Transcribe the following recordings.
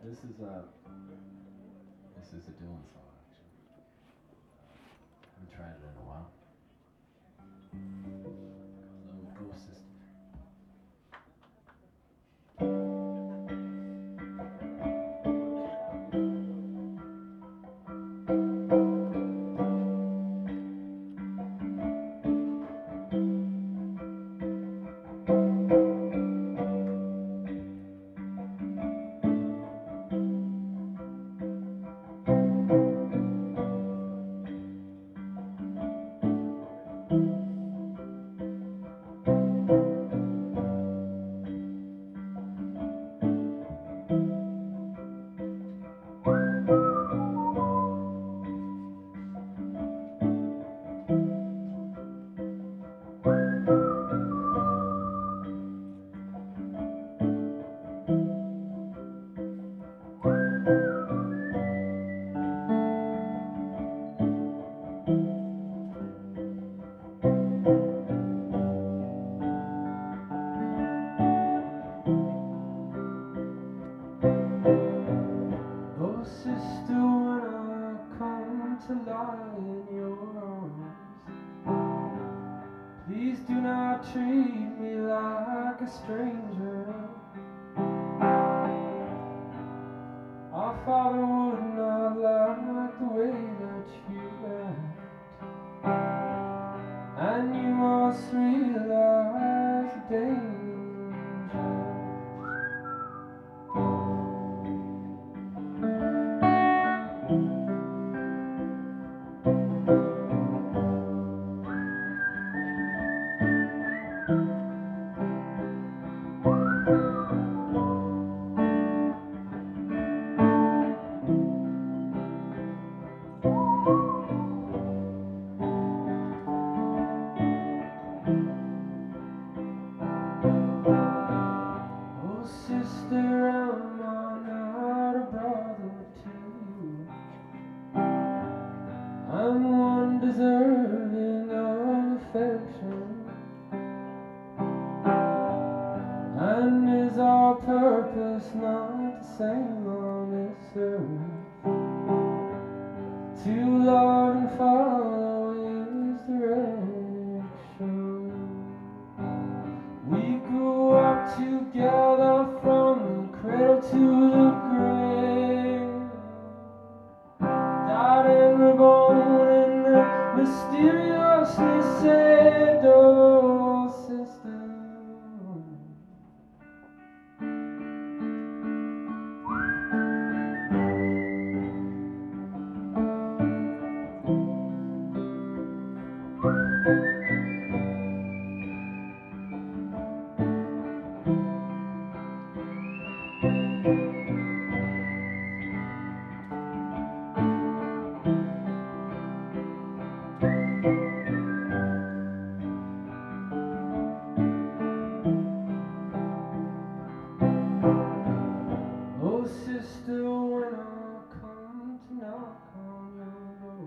This is a Dylan song actually. Haven't tried it in a while. Called Ghost Sister. Oh sister, when I come to lie in your arms, please do not treat me like a stranger. Our father would not like the way that you act, and you must realize the danger. Oh sister, am I not a brother to you? I'm one deserving of affection, and is our purpose not the same on this earth? To love and follow his direction. We grew up together from the cradle to the grave, died and reborn and mysteriously saved. Oh sister, oh sister, when I come to knock on your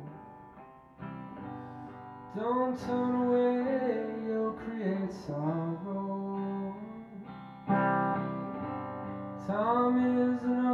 door, don't turn away, you'll create sorrow. Time is an